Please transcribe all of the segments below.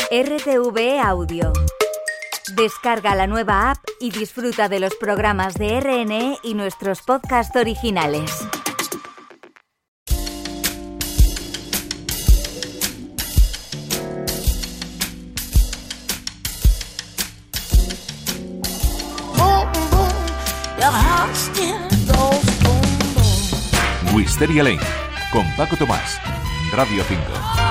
RTV Audio. Descarga la nueva app y disfruta de los programas de RNE y nuestros podcasts originales. Wisteria Lane, con Paco Tomás, Radio 5.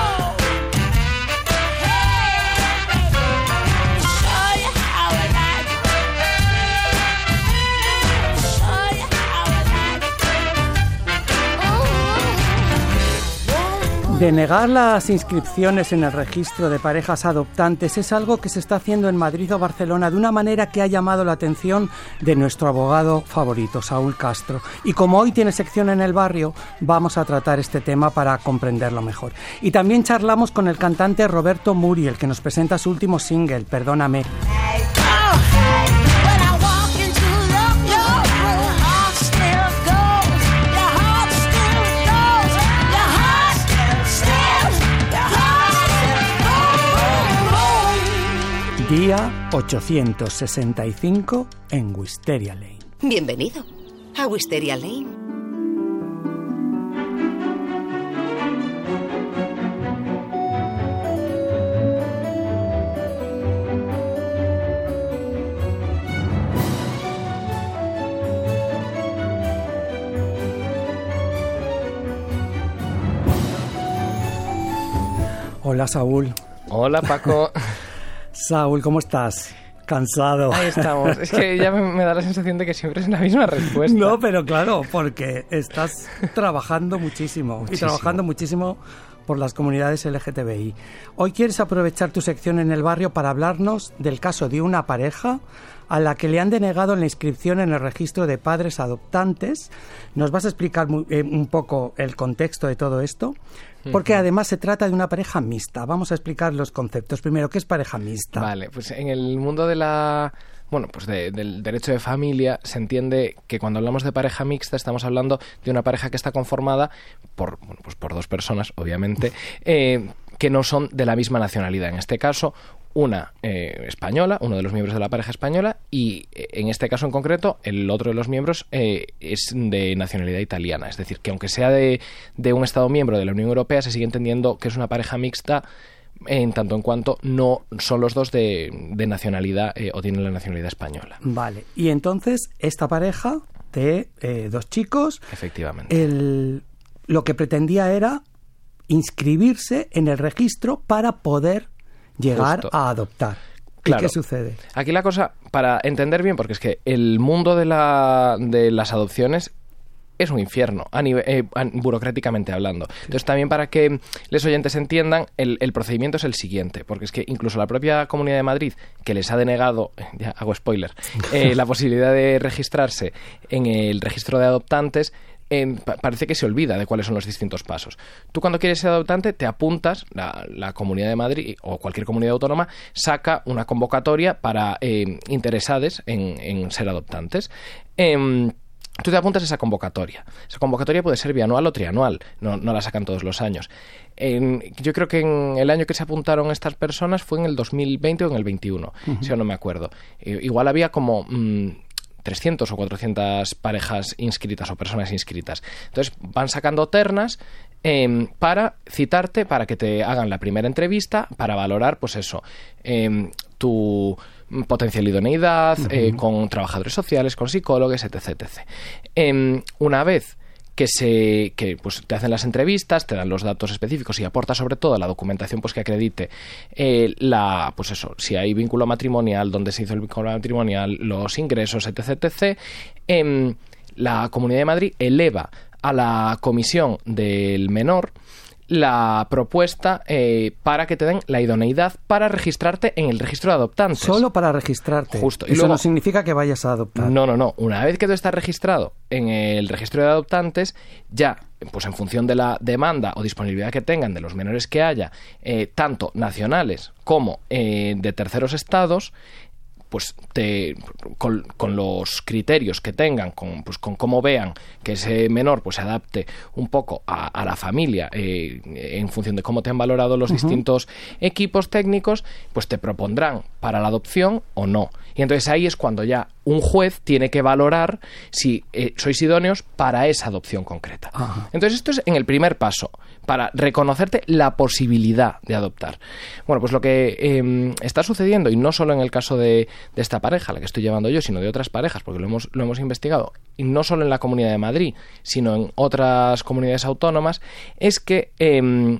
Denegar las inscripciones en el registro de parejas adoptantes es algo que se está haciendo en Madrid o Barcelona de una manera que ha llamado la atención de nuestro abogado favorito, Saúl Castro. Y como hoy tiene sección en el barrio, vamos a tratar este tema para comprenderlo mejor. Y también charlamos con el cantante Roberto Muriel, que nos presenta su último single, Perdóname. Día 865 en Wisteria Lane. Bienvenido a Wisteria Lane. Hola, Saúl. Hola, Paco. Saúl, ¿cómo estás? ¿Cansado? Ahí estamos. Es que ya me da la sensación de que siempre es la misma respuesta. No, pero claro, porque estás trabajando muchísimo. Y trabajando muchísimo por las comunidades LGTBI. Hoy quieres aprovechar tu sección en el barrio para hablarnos del caso de una pareja a la que le han denegado la inscripción en el registro de padres adoptantes. ¿Nos vas a explicar un poco el contexto de todo esto? Porque además se trata de una pareja mixta. Vamos a explicar los conceptos. Primero, ¿qué es pareja mixta? Vale, pues en el mundo de del derecho de familia se entiende que cuando hablamos de pareja mixta estamos hablando de una pareja que está conformada por dos personas, obviamente, que no son de la misma nacionalidad. En este caso, una española, uno de los miembros de la pareja española, y en este caso en concreto, el otro de los miembros es de nacionalidad italiana. Es decir, que aunque sea de un Estado miembro de la Unión Europea, se sigue entendiendo que es una pareja mixta en tanto en cuanto no son los dos de nacionalidad o tienen la nacionalidad española. Vale, y entonces esta pareja de dos chicos, efectivamente, lo que pretendía era inscribirse en el registro para poder llegar a adoptar. Claro. ¿Y qué sucede? Aquí la cosa, para entender bien, porque es que el mundo de las adopciones es un infierno, burocráticamente hablando. Entonces, también para que los oyentes entiendan, el procedimiento es el siguiente, porque es que incluso la propia Comunidad de Madrid, que les ha denegado, ya hago spoiler, la posibilidad de registrarse en el registro de adoptantes, parece que se olvida de cuáles son los distintos pasos. Tú, cuando quieres ser adoptante, te apuntas, la Comunidad de Madrid o cualquier comunidad autónoma saca una convocatoria para interesados en ser adoptantes. Tú te apuntas a esa convocatoria. Esa convocatoria puede ser bianual o trianual, no la sacan todos los años. Yo creo que en el año que se apuntaron estas personas fue en el 2020 o en el 21, si yo no me acuerdo. Igual había como 300 o 400 parejas inscritas o personas inscritas. Entonces van sacando ternas para citarte, para que te hagan la primera entrevista, para valorar, pues eso, tu potencial idoneidad, con trabajadores sociales, con psicólogos, etc. Una vez que pues te hacen las entrevistas, te dan los datos específicos y aportas sobre todo la documentación pues que acredite pues eso, si hay vínculo matrimonial, dónde se hizo el vínculo matrimonial, los ingresos, etc. La Comunidad de Madrid eleva a la comisión del menor la propuesta para que te den la idoneidad para registrarte en el registro de adoptantes. Solo para registrarte. Justo. Eso luego no significa que vayas a adoptar. No. Una vez que tú estás registrado en el registro de adoptantes, ya, pues en función de la demanda o disponibilidad que tengan de los menores que haya, tanto nacionales como de terceros estados, pues con los criterios que tengan, con cómo vean que ese menor pues se adapte un poco a la familia, en función de cómo te han valorado los distintos equipos técnicos, pues te propondrán para la adopción o no. Y entonces ahí es cuando ya un juez tiene que valorar si sois idóneos para esa adopción concreta. Ajá. Entonces esto es en el primer paso, para reconocerte la posibilidad de adoptar. Bueno, pues lo que está sucediendo, y no solo en el caso de esta pareja, la que estoy llevando yo, sino de otras parejas, porque lo hemos investigado, y no solo en la Comunidad de Madrid, sino en otras comunidades autónomas, es que en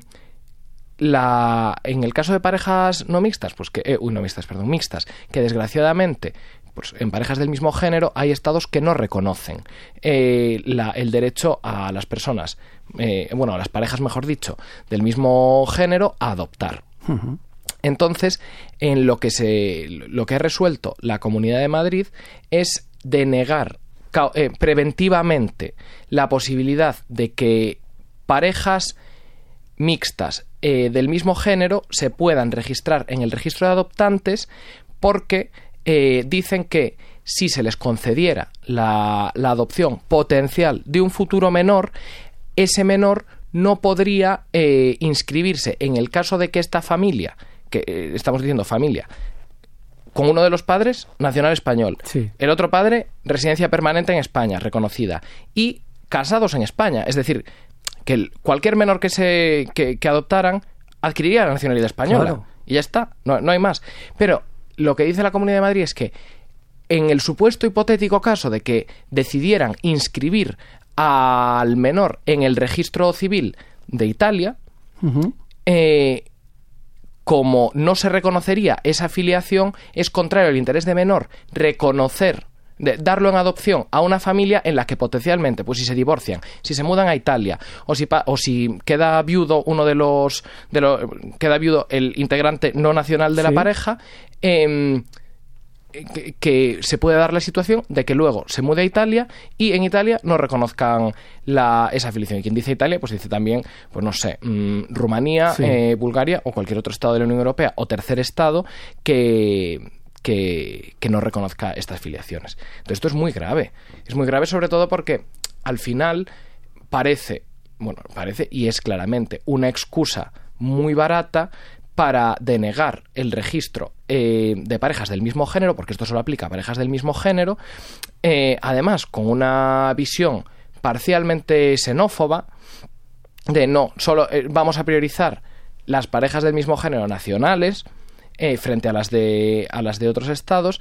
el caso de parejas mixtas, que desgraciadamente, pues en parejas del mismo género hay estados que no reconocen el derecho a las personas, a las parejas, mejor dicho, del mismo género a adoptar. Uh-huh. Entonces, en lo que ha resuelto la Comunidad de Madrid es denegar preventivamente la posibilidad de que parejas mixtas del mismo género se puedan registrar en el registro de adoptantes, porque dicen que si se les concediera la adopción potencial de un futuro menor, ese menor no podría inscribirse en el caso de que esta familia, que estamos diciendo familia, con uno de los padres nacional español, sí, el otro padre residencia permanente en España, reconocida, y casados en España, es decir, que cualquier menor que adoptaran adquiriría la nacionalidad española. Claro. Y ya está, no hay más. Pero lo que dice la Comunidad de Madrid es que en el supuesto hipotético caso de que decidieran inscribir al menor en el registro civil de Italia, uh-huh, como no se reconocería esa filiación, es contrario al interés de menor darlo en adopción a una familia en la que potencialmente, pues si se divorcian, si se mudan a Italia, o si queda viudo queda viudo el integrante no nacional de la pareja, que se puede dar la situación de que luego se mude a Italia y en Italia no reconozcan esa filiación. Y quien dice Italia, pues dice también, pues no sé, Rumanía, sí, Bulgaria o cualquier otro estado de la Unión Europea o tercer estado que no reconozca estas filiaciones. Entonces esto es muy grave. Es muy grave sobre todo porque al final parece y es claramente una excusa muy barata para denegar el registro de parejas del mismo género, porque esto solo aplica a parejas del mismo género, además con una visión parcialmente xenófoba de no, solo vamos a priorizar las parejas del mismo género nacionales frente a las de otros estados,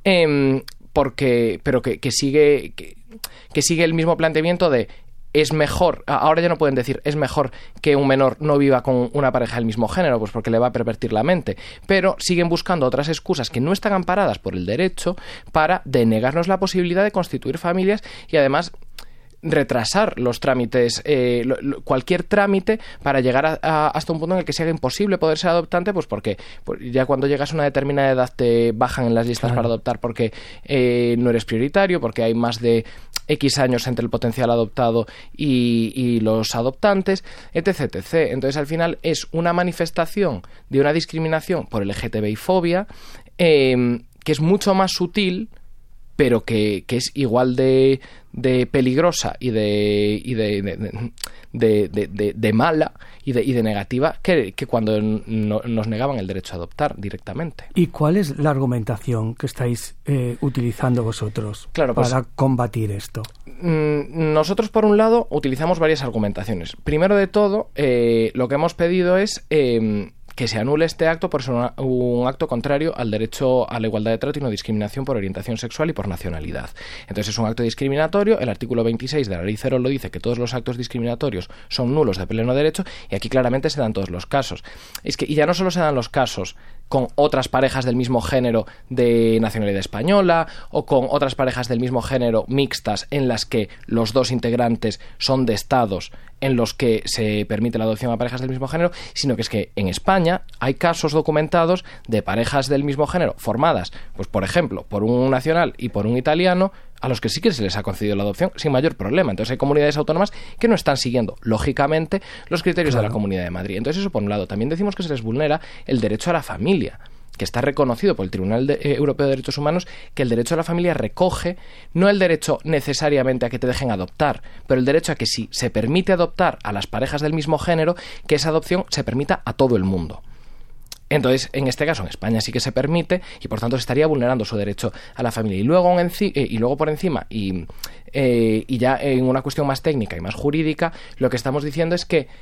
pero que sigue el mismo planteamiento de es mejor, ahora ya no pueden decir es mejor que un menor no viva con una pareja del mismo género, pues porque le va a pervertir la mente, pero siguen buscando otras excusas que no están amparadas por el derecho para denegarnos la posibilidad de constituir familias y además retrasar los trámites, cualquier trámite para llegar hasta un punto en el que sea imposible poder ser adoptante, pues porque ya cuando llegas a una determinada edad te bajan en las listas, claro, para adoptar porque no eres prioritario, porque hay más de X años entre el potencial adoptado y los adoptantes, etc. Entonces al final es una manifestación de una discriminación por LGTBI-fobia que es mucho más sutil, pero que es igual de peligrosa y de mala y de negativa que cuando nos negaban el derecho a adoptar directamente. ¿Y cuál es la argumentación que estáis utilizando vosotros para combatir esto? Nosotros, por un lado, utilizamos varias argumentaciones. Primero de todo, lo que hemos pedido es que se anule este acto por ser un acto contrario al derecho a la igualdad de trato y no discriminación por orientación sexual y por nacionalidad. Entonces es un acto discriminatorio, el artículo 26 de la Ley 0 lo dice, que todos los actos discriminatorios son nulos de pleno derecho, y aquí claramente se dan todos los casos. Y ya no solo se dan los casos con otras parejas del mismo género de nacionalidad española o con otras parejas del mismo género mixtas en las que los dos integrantes son de estados en los que se permite la adopción a parejas del mismo género, sino que es que en España hay casos documentados de parejas del mismo género formadas, pues por ejemplo, por un nacional y por un italiano, a los que sí que se les ha concedido la adopción sin mayor problema. Entonces hay comunidades autónomas que no están siguiendo, lógicamente, los criterios, claro, de la Comunidad de Madrid. Entonces eso por un lado. También decimos que se les vulnera el derecho a la familia. que está reconocido por el Tribunal Europeo de Derechos Humanos, que el derecho a la familia recoge no el derecho necesariamente a que te dejen adoptar, pero el derecho a que si se permite adoptar a las parejas del mismo género, que esa adopción se permita a todo el mundo. Entonces, en este caso, en España sí que se permite y, por tanto, se estaría vulnerando su derecho a la familia. Y luego por encima, y ya en una cuestión más técnica y más jurídica, lo que estamos diciendo es que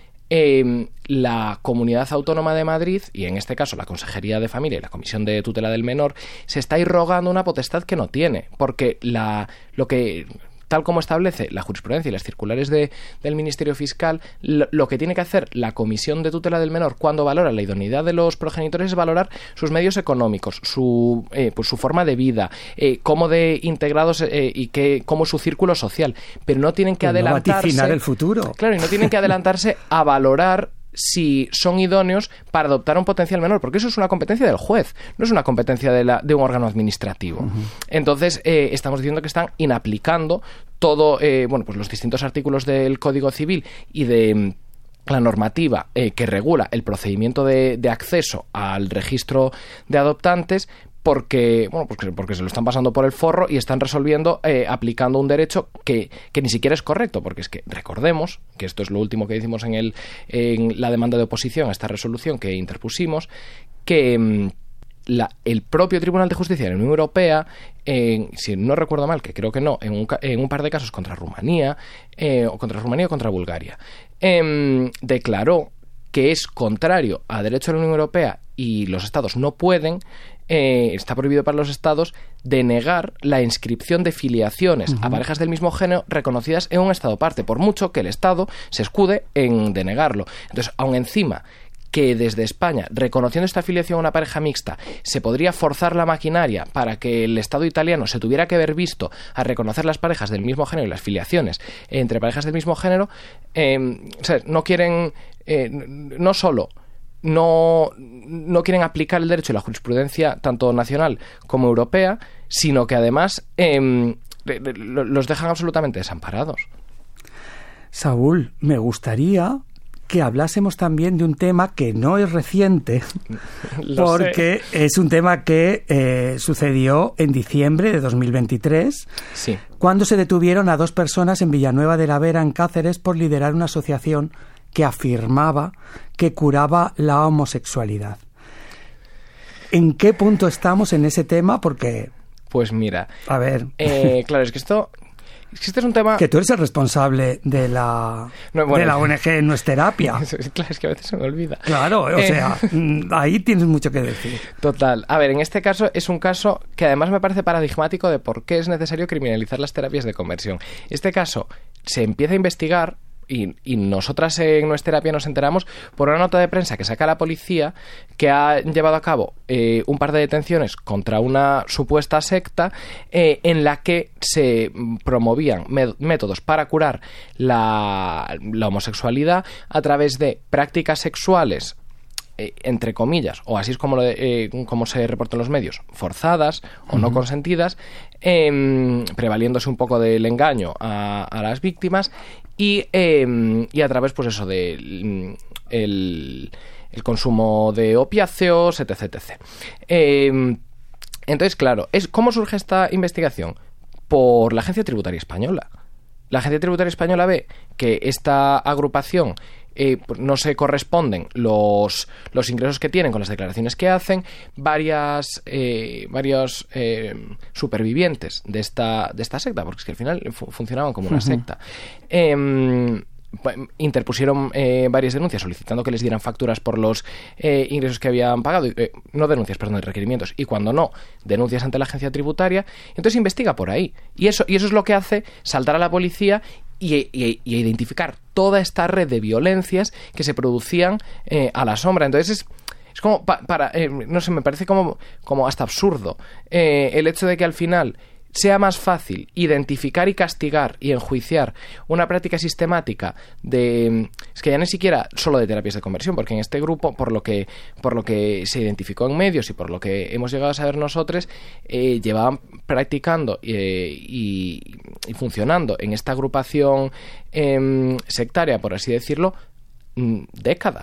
la Comunidad Autónoma de Madrid, y en este caso la Consejería de Familia y la Comisión de Tutela del Menor, se está irrogando una potestad que no tiene, porque tal como establece la jurisprudencia y las circulares del Ministerio Fiscal, lo que tiene que hacer la Comisión de Tutela del Menor cuando valora la idoneidad de los progenitores es valorar sus medios económicos, su forma de vida, cómo de integrados cómo su círculo social, pero no tienen que adelantarse. No vaticinar el futuro. Claro, y no tienen que adelantarse a valorar si son idóneos para adoptar a un potencial menor, porque eso es una competencia del juez, no es una competencia de un órgano administrativo. Uh-huh. Entonces, estamos diciendo que están inaplicando todo, pues los distintos artículos del Código Civil y de la normativa que regula el procedimiento de acceso al registro de adoptantes, porque se lo están pasando por el forro y están resolviendo aplicando un derecho que ni siquiera es correcto, porque es que recordemos que esto es lo último que decimos en la demanda de oposición a esta resolución que interpusimos, que el propio Tribunal de Justicia de la Unión Europea, si no recuerdo mal, que creo que no, en un par de casos contra Rumanía o contra Bulgaria, declaró que es contrario a derecho de la Unión Europea y los Estados no pueden, está prohibido para los Estados denegar la inscripción de filiaciones a parejas del mismo género reconocidas en un Estado parte, por mucho que el Estado se escude en denegarlo. Entonces, aun encima que desde España, reconociendo esta afiliación a una pareja mixta, se podría forzar la maquinaria para que el Estado italiano se tuviera que ver visto a reconocer las parejas del mismo género y las filiaciones entre parejas del mismo género, ¿sabes? No quieren, no solo no quieren aplicar el derecho y la jurisprudencia tanto nacional como europea, sino que además los dejan absolutamente desamparados. Saúl, me gustaría que hablásemos también de un tema que no es reciente, porque es un tema que sucedió en diciembre de 2023, sí, cuando se detuvieron a 2 personas en Villanueva de la Vera, en Cáceres, por liderar una asociación que afirmaba que curaba la homosexualidad. ¿En qué punto estamos en ese tema? Porque... Pues mira... A ver... claro, es que este es un tema... Que tú eres el responsable de la ONG No es Terapia. Claro, es que a veces se me olvida. Claro, o sea, ahí tienes mucho que decir. Total. A ver, en este caso es un caso que además me parece paradigmático de por qué es necesario criminalizar las terapias de conversión. Este caso se empieza a investigar y nosotras en No es Terapia nos enteramos por una nota de prensa que saca la policía, que ha llevado a cabo un par de detenciones contra una supuesta secta en la que se promovían métodos para curar la homosexualidad a través de prácticas sexuales, entre comillas, o así es como se reporta en los medios, forzadas o no consentidas, prevaliéndose un poco del engaño a las víctimas y a través, pues eso, de el consumo de opiáceos, etc. Entonces, claro, ¿cómo surge esta investigación? Por la Agencia Tributaria Española. La Agencia Tributaria Española ve que esta agrupación no se corresponden los ingresos que tienen con las declaraciones que hacen. Varios supervivientes de esta secta, porque es que al final funcionaban como una secta, interpusieron varias denuncias solicitando que les dieran facturas por los ingresos que habían pagado, requerimientos, y cuando no, denuncias ante la agencia tributaria. Entonces investiga por ahí, y eso es lo que hace saltar a la policía y identificar toda esta red de violencias que se producían a la sombra. Entonces es como no sé, me parece como hasta absurdo el hecho de que al final sea más fácil identificar y castigar y enjuiciar una práctica sistemática es que ya ni siquiera solo de terapias de conversión, porque en este grupo, por lo que se identificó en medios y por lo que hemos llegado a saber nosotros, llevaban practicando y funcionando en esta agrupación sectaria, por así decirlo, décadas.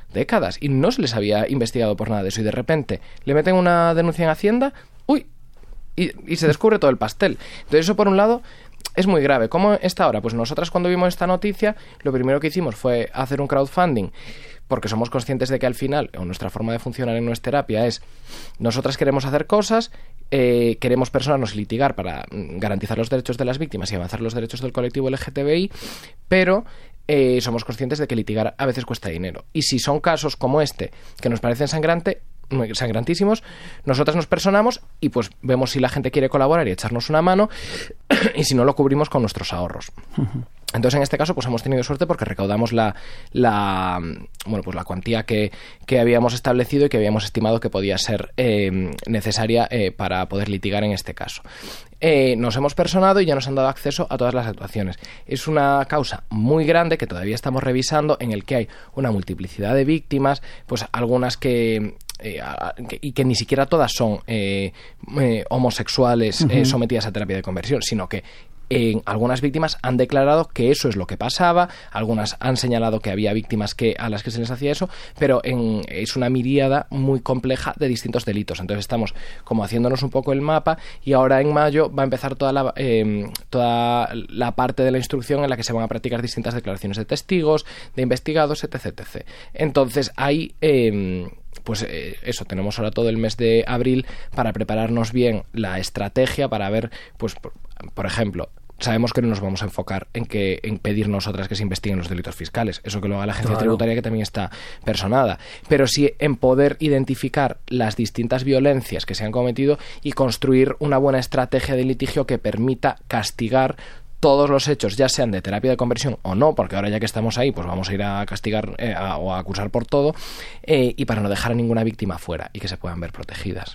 décadas y no se les había investigado por nada de eso, y de repente le meten una denuncia en Hacienda, ¡uy! Y se descubre todo el pastel. Entonces eso, por un lado, es muy grave. ¿Cómo está ahora? Pues nosotras, cuando vimos esta noticia, lo primero que hicimos fue hacer un crowdfunding, porque somos conscientes de que al final, o nuestra forma de funcionar en nuestra terapia es, nosotras queremos hacer cosas, queremos personarnos y litigar para garantizar los derechos de las víctimas y avanzar los derechos del colectivo LGTBI, pero somos conscientes de que litigar a veces cuesta dinero. Y si son casos como este, que nos parecen sangrantísimos, nosotras nos personamos y pues vemos si la gente quiere colaborar y echarnos una mano, y si no, lo cubrimos con nuestros ahorros. Entonces, en este caso, pues hemos tenido suerte porque recaudamos la cuantía que habíamos establecido y que habíamos estimado que podía ser necesaria para poder litigar en este caso. Nos hemos personado y ya nos han dado acceso a todas las actuaciones. Es una causa muy grande que todavía estamos revisando, en el que hay una multiplicidad de víctimas, pues algunas que ni siquiera todas son homosexuales sometidas a terapia de conversión, sino que algunas víctimas han declarado que eso es lo que pasaba, algunas han señalado que había víctimas a las que se les hacía eso, pero es una miríada muy compleja de distintos delitos. Entonces estamos como haciéndonos un poco el mapa, y ahora en mayo va a empezar toda la parte de la instrucción en la que se van a practicar distintas declaraciones de testigos, de investigados, etc. Entonces ahí eso, tenemos ahora todo el mes de abril para prepararnos bien la estrategia para ver, pues por ejemplo, sabemos que no nos vamos a enfocar en pedir nosotras que se investiguen los delitos fiscales, eso que lo haga la agencia tributaria, que también está personada, pero sí en poder identificar las distintas violencias que se han cometido y construir una buena estrategia de litigio que permita castigar todos los hechos, ya sean de terapia de conversión o no, porque ahora ya que estamos ahí, pues vamos a ir a castigar o a acusar por todo, y para no dejar a ninguna víctima fuera y que se puedan ver protegidas.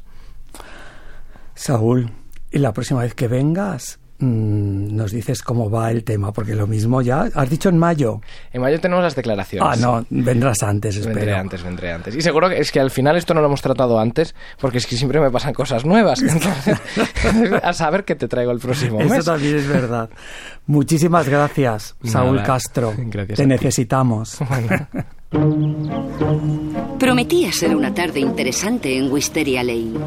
Saúl, y la próxima vez que vengas, nos dices cómo va el tema, porque lo mismo ya... ¿Has dicho en mayo? En mayo tenemos las declaraciones. Ah, no, vendrás antes, espero. Vendré antes. Y seguro que es que al final esto no lo hemos tratado antes, porque es que siempre me pasan cosas nuevas. Entonces, a saber qué te traigo el próximo mes. Eso también es verdad. Muchísimas gracias, Saúl Castro. Gracias. Te necesitamos. Prometía ser una tarde interesante en Wisteria Lane.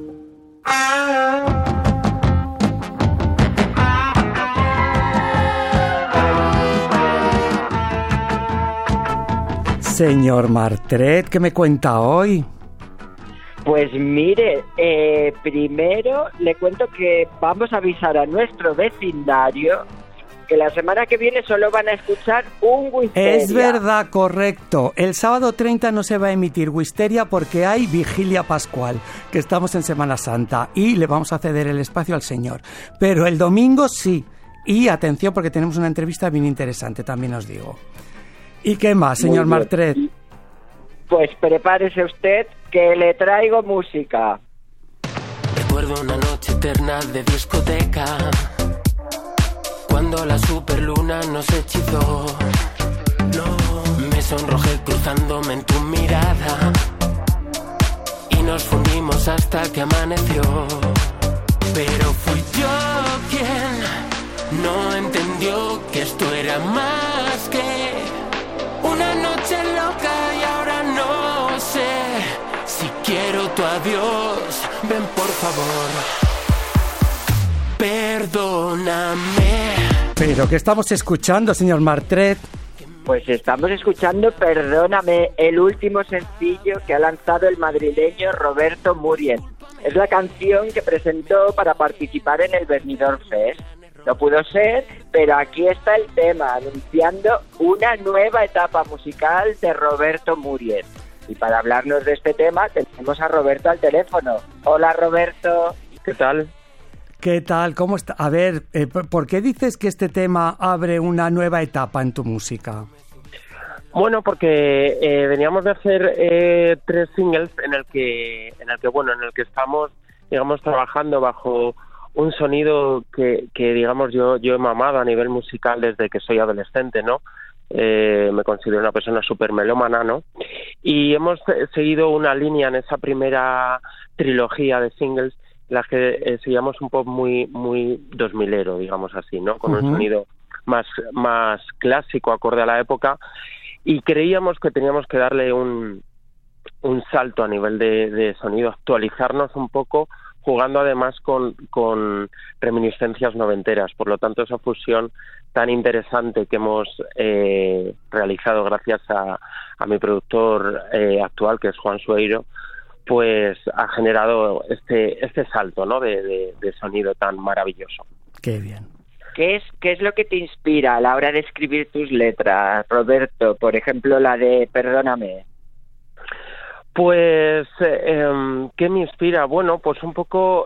Señor Martret, ¿qué me cuenta hoy? Pues mire, primero le cuento que vamos a avisar a nuestro vecindario que la semana que viene solo van a escuchar un Wisteria. Es verdad, correcto. El sábado 30 no se va a emitir Wisteria porque hay Vigilia Pascual, que estamos en Semana Santa, y le vamos a ceder el espacio al señor. Pero el domingo sí. Y atención, porque tenemos una entrevista bien interesante, también os digo. ¿Y qué más, señor Martret? Pues prepárese usted, que le traigo música. Recuerdo una noche eterna de discoteca, cuando la superluna nos hechizó. No, me sonrojé cruzándome en tu mirada, y nos fundimos hasta que amaneció. Pero fui yo quien no entendió que esto era más que una noche loca, y ahora no sé si quiero tu adiós. Ven, por favor, perdóname. ¿Pero qué estamos escuchando, señor Martret? Pues estamos escuchando Perdóname, el último sencillo que ha lanzado el madrileño Roberto Muriel. Es la canción que presentó para participar en el Benidorm Fest. No pudo ser, pero aquí está el tema, anunciando una nueva etapa musical de Roberto Muriel. Y para hablarnos de este tema tenemos a Roberto al teléfono. Hola, Roberto. ¿Qué tal? ¿Qué tal? ¿Cómo está? A ver, ¿por qué dices que este tema abre una nueva etapa en tu música? Bueno, porque veníamos de hacer 3 singles en el que estamos, digamos, trabajando bajo un sonido que digamos yo he mamado a nivel musical desde que soy adolescente, ¿no? Me considero una persona súper melómana, ¿no? Y hemos seguido una línea en esa primera trilogía de singles, en la que seguíamos un pop muy 2000ero, digamos así, ¿no? Con un sonido más clásico, acorde a la época. y creíamos que teníamos que darle un salto a nivel de sonido, actualizarnos un poco, jugando además con reminiscencias noventeras. Por lo tanto, esa fusión tan interesante que hemos realizado gracias a mi productor actual, que es Juan Sueiro, pues ha generado este salto, ¿no?, de sonido tan maravilloso. Qué bien. ¿Qué es lo que te inspira a la hora de escribir tus letras, Roberto? Por ejemplo, la de Perdóname. Pues, ¿qué me inspira? Bueno, pues un poco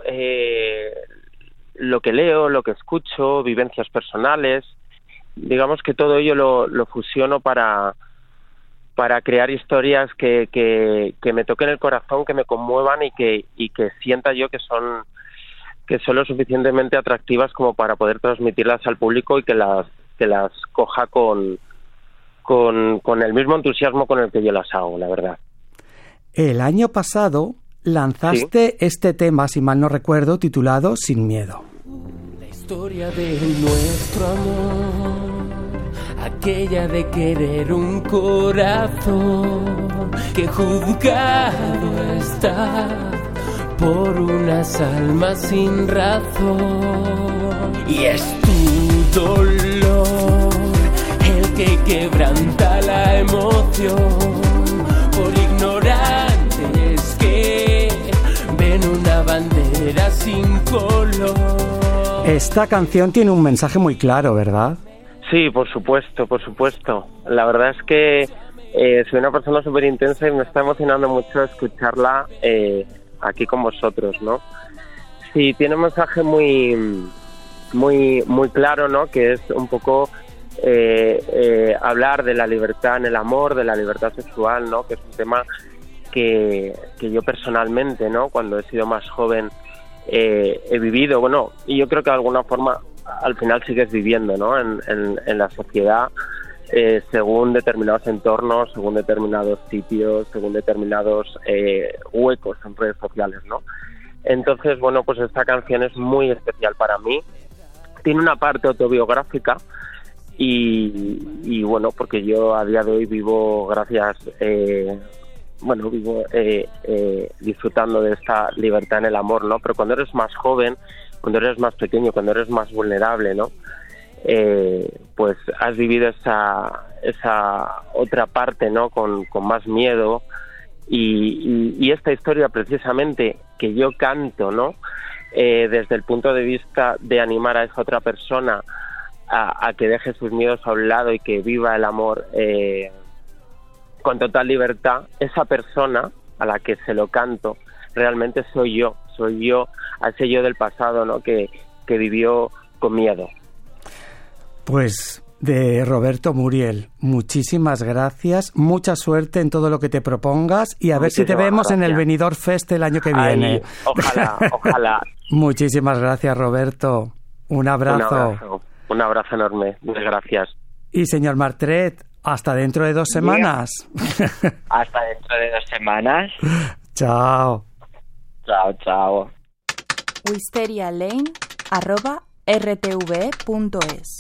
lo que leo, lo que escucho, vivencias personales. Digamos que todo ello lo fusiono para crear historias que me toquen el corazón, que me conmuevan y que sienta yo que son lo suficientemente atractivas como para poder transmitirlas al público y que las coja con el mismo entusiasmo con el que yo las hago, la verdad. El año pasado lanzaste este tema, si mal no recuerdo, titulado Sin Miedo. La historia de nuestro amor, aquella de querer un corazón que juzgado está por unas almas sin razón. Y es tu dolor el que quebranta la emoción por ignorantes que ven una bandera sin color. Esta canción tiene un mensaje muy claro, ¿verdad? Sí, por supuesto, por supuesto. La verdad es que soy una persona súper intensa y me está emocionando mucho escucharla aquí con vosotros, ¿no? Sí, tiene un mensaje muy claro, ¿no?, que es un poco hablar de la libertad en el amor, de la libertad sexual, ¿no?, que es un tema que yo personalmente, ¿no?, cuando he sido más joven he vivido, bueno, y yo creo que de alguna forma al final sigues viviendo, ¿no?, en la sociedad, según determinados entornos, según determinados sitios, según determinados huecos en redes sociales, ¿no? Entonces, bueno, pues esta canción es muy especial para mí. Tiene una parte autobiográfica y bueno, porque yo a día de hoy vivo disfrutando de esta libertad en el amor, ¿no? Pero cuando eres más joven, cuando eres más pequeño, cuando eres más vulnerable, ¿no?, pues has vivido esa otra parte, ¿no?, con más miedo y esta historia precisamente que yo canto, ¿no?, desde el punto de vista de animar a esa otra persona a que deje sus miedos a un lado y que viva el amor con total libertad. Esa persona a la que se lo canto realmente soy yo, a ese yo del pasado, ¿no?, que vivió con miedo. Pues de Roberto Muriel, muchísimas gracias, mucha suerte en todo lo que te propongas y a ver si te vemos en el Benidorm Fest el año que viene. Ojalá. Muchísimas gracias, Roberto. Un abrazo. Un abrazo enorme, muchas gracias. Y señor Martret, hasta dentro de 2 semanas. Hasta dentro de 2 semanas. Chao. Chao. wisterialane@rtve.es.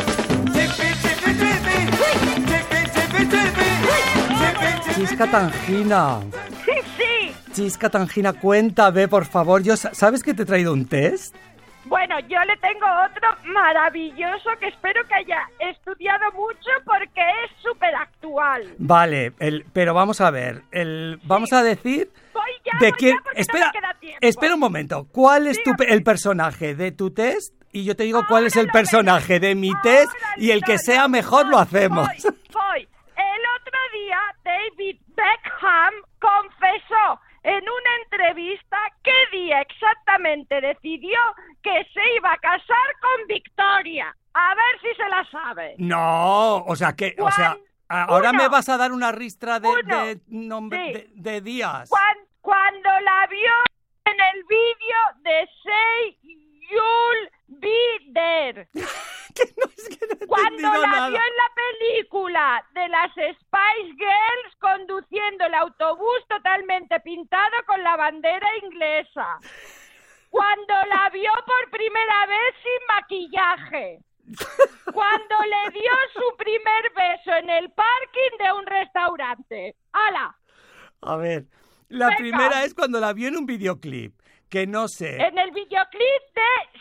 Chisca Tangina. Sí. Chisca Tangina, cuéntame, por favor. ¿Sabes que te he traído un test? Bueno, yo le tengo otro maravilloso que espero que haya estudiado mucho porque es súper actual. Vale, pero vamos a ver, vamos a decir de quién. Espera un momento. ¿Cuál es el personaje de tu test? Y yo te digo cuál es el personaje de mi test y el que sea mejor lo hacemos. Voy. El otro día David Beckham confesó en una entrevista qué día exactamente decidió que se iba a casar con Victoria. A ver si se la sabe. No, ahora me vas a dar una ristra de días. Cuando la vio en el vídeo de Say You'll Be There. Cuando la vio en la película de las Spice Girls conduciendo el autobús totalmente pintado con la bandera inglesa. Cuando la vio por primera vez sin maquillaje. Cuando le dio su primer beso en el parking de un restaurante. ¡Hala! A ver, la Venga. primera es cuando la vio en un videoclip, que no sé. En el videoclip de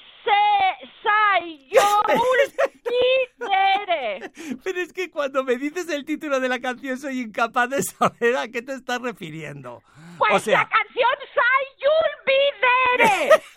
Sayol. Pero es que cuando me dices el título de la canción soy incapaz de saber a qué te estás refiriendo. Pues O sea, la canción Sayul Bidere.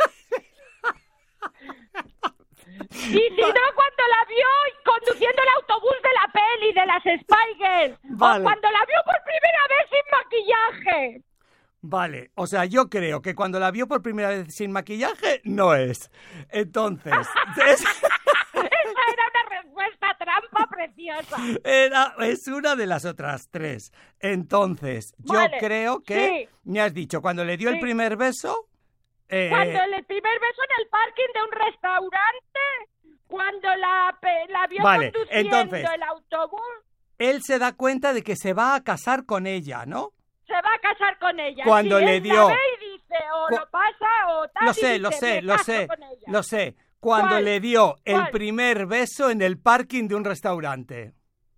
Y si no, cuando la vio conduciendo el autobús de la peli de las Spy Girls. Vale. O cuando la vio por primera vez sin maquillaje. vale, o sea, yo creo que cuando la vio por primera vez sin maquillaje, no es. Entonces, Esa era una respuesta trampa preciosa. es una de las otras tres. Entonces, Vale, yo creo que sí. me has dicho, cuando le dio el Sí. primer beso... Cuando el primer beso en el parking de un restaurante, cuando la vio Vale, conduciendo entonces, el autobús, él se da cuenta de que se va a casar con ella, ¿no? se va a casar con ella. Cuando Sí, le él dio- la ve y dice, o lo pasa o tal. Lo y sé, dice, lo sé, "Me lo caso sé, con ella". lo sé. Cuando ¿Cuál? le dio el ¿Cuál? primer beso en el parking de un restaurante.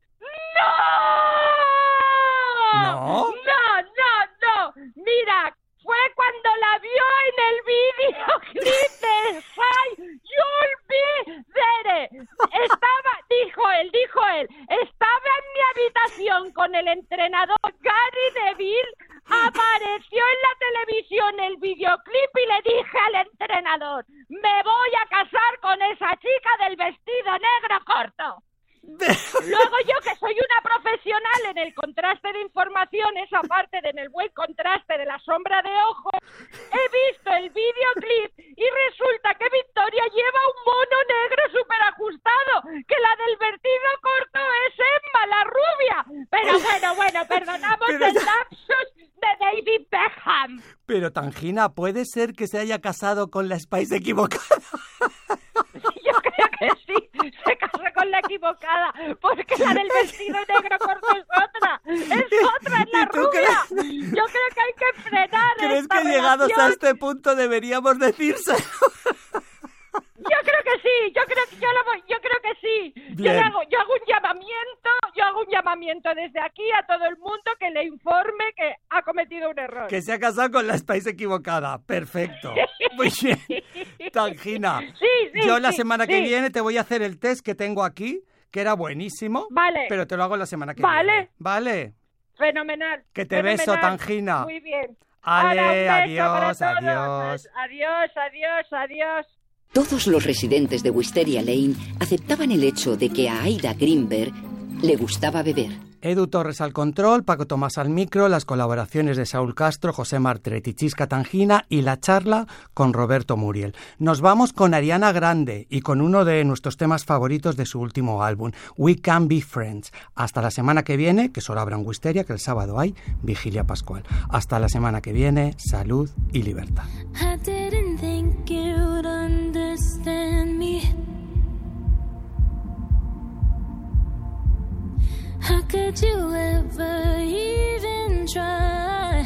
¡No! ¿No? No. Mira, fue cuando la vio en el videoclip de Sayul Bidere. Dijo él, estaba en mi habitación con el entrenador Gary Neville, apareció en la televisión el videoclip y le dije al entrenador, me voy a casar con esa chica del vestido negro corto. Luego yo, que soy una profesional en el contraste de informaciones, aparte de en el buen contraste de la sombra de ojo, he visto el videoclip y resulta que Victoria lleva un mono negro súper ajustado, que la del vestido corto es Emma, la rubia. Pero bueno, perdonamos Pero el ya- lapsus de David Beckham. Pero Tangina, ¿puede ser que se haya casado con la Spice equivocada? Yo creo que sí, se casó con la equivocada, porque la del vestido negro corto es otra, es la ¿Y tú rubia. Yo creo que hay que frenar ¿Crees esta que llegados a relación? este punto deberíamos decírselo? Yo creo que sí, yo creo que sí. Bien. Yo hago un llamamiento desde aquí a todo el mundo que le informe que ha cometido un error. Que se ha casado con la Spice equivocada. Perfecto. Muy bien. Tangina, Sí, yo la sí, semana que sí. viene te voy a hacer el test que tengo aquí, que era buenísimo. Vale. Pero te lo hago la semana que Vale. viene. Vale. Fenomenal. Que te beso, fenomenal. Tangina. Muy bien. Ale, Ahora, un beso adiós, para todos. Adiós. Todos los residentes de Wisteria Lane aceptaban el hecho de que a Aida Greenberg le gustaba beber. Edu Torres al control, Paco Tomás al micro, las colaboraciones de Saúl Castro, José Martret, Chisca Tangina y la charla con Roberto Muriel. Nos vamos con Ariana Grande y con uno de nuestros temas favoritos de su último álbum, We Can Be Friends. Hasta la semana que viene, que solo habrá en Wisteria, que el sábado hay Vigilia Pascual. Hasta la semana que viene, salud y libertad. I didn't think you'd understand me. How could you ever even try?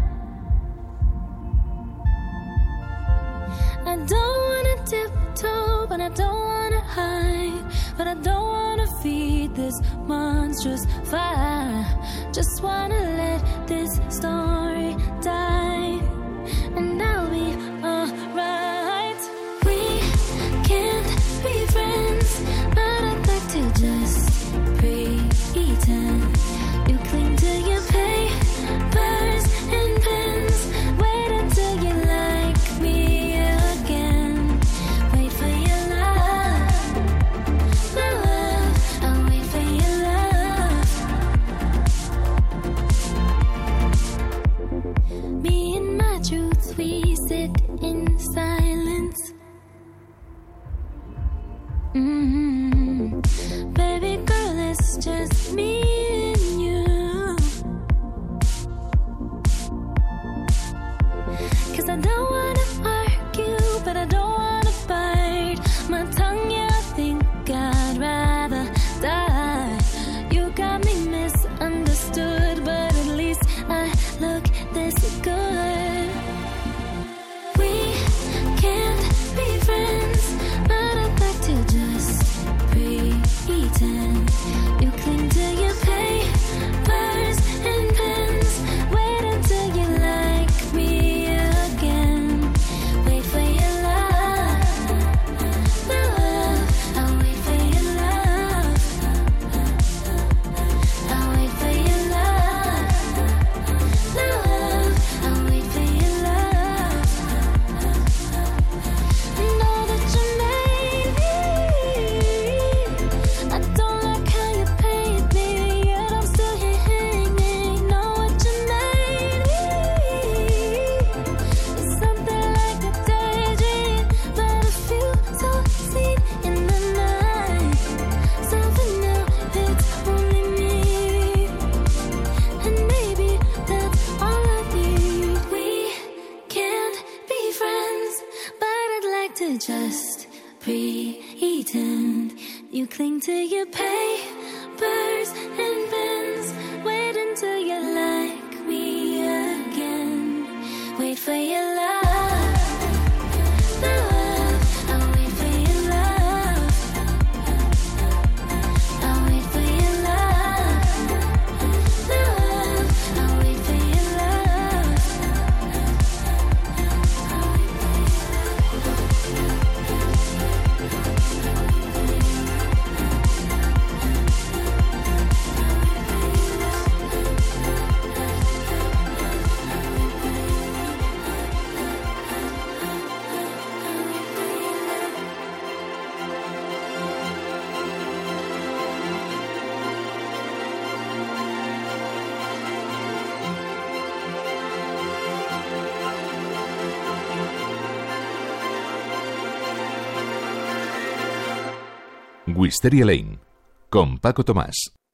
I don't wanna tiptoe, but I don't wanna hide. But I don't wanna feed this monstrous fire. Just wanna let this story die, and I'll be alright. We can't be friends, but I'd like to just pretend. You cling to your papers and pens. Wait until you like me again. Wait for your love, my love. I'll wait for your love. Me and my truth, we sit in silence. Baby girl, it's just me and you. 'Cause I don't wanna argue, but I don't wanna bite my tongue. Yeah, I think I'd rather die. You got me misunderstood, but at least I look this good. We can't be friends, but I'd like to just to just pretend. You cling to your papers and pens. Wait until you like me again. Wait for your love. Love, I'll wait for your love. I'll wait for your love. Love, I'll wait for your love. Wisteria Lane, con Paco Tomás.